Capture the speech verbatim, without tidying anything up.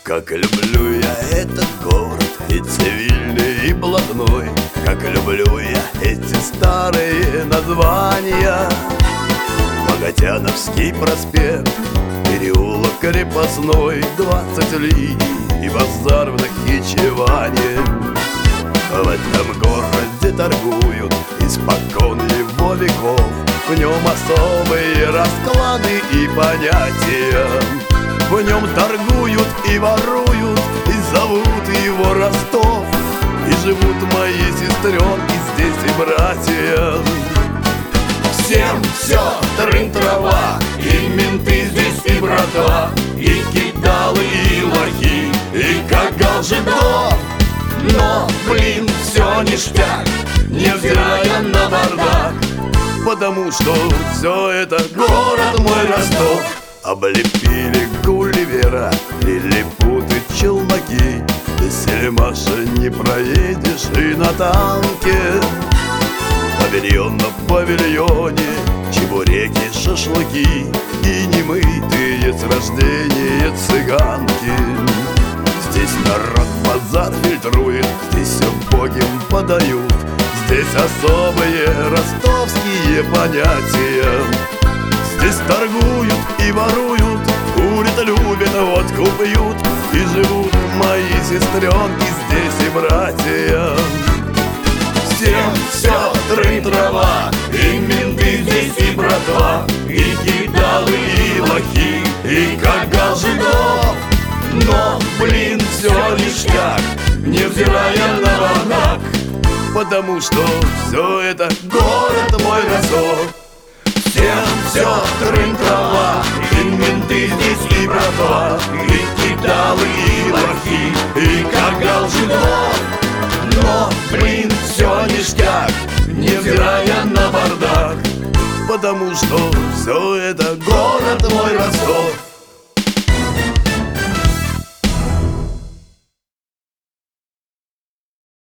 Как люблю я этот город, и цивильный, и блатной. Как люблю я эти старые названия: Богатяновский проспект, переулок Крепостной, двадцать линий и базар в Нахичеване. В этом городе торгуют испокон его веков, в нем особые расклады и понятия. В нем торгуют и воруют, и зовут его Ростов. И живут мои сестренки здесь и братья. Всем все трын-трава, и менты здесь, и братва, и кидалы, и лохи, и кагал жидов. Но, блин, все ништяк, невзирая на бардак, потому что все это город мой Ростов. Облепили Гулливера, лилипуты, челноки, ты, Сельмаша, не проедешь и на танке. Павильон на павильоне, чебуреки, шашлыки и немытые с рождения цыганки. Здесь народ базар фильтрует, здесь все богим подают, здесь особые ростовские понятия. Здесь торгуют и воруют, курят, любят, водку пьют, и живут мои сестренки здесь и братья. Всем все трын-трава, и менты здесь, и братва, и кидалы, и лохи, и кагал жидов. Но, блин, все ништяк, невзирая на бардак, потому что все это город мой Ростов. Всем все трын-трава, и менты здесь, и братва, и кидалы, и лохи, и кагал жидов. Но, блин, все ништяк, невзирая на бардак, потому что все это город мой Ростов.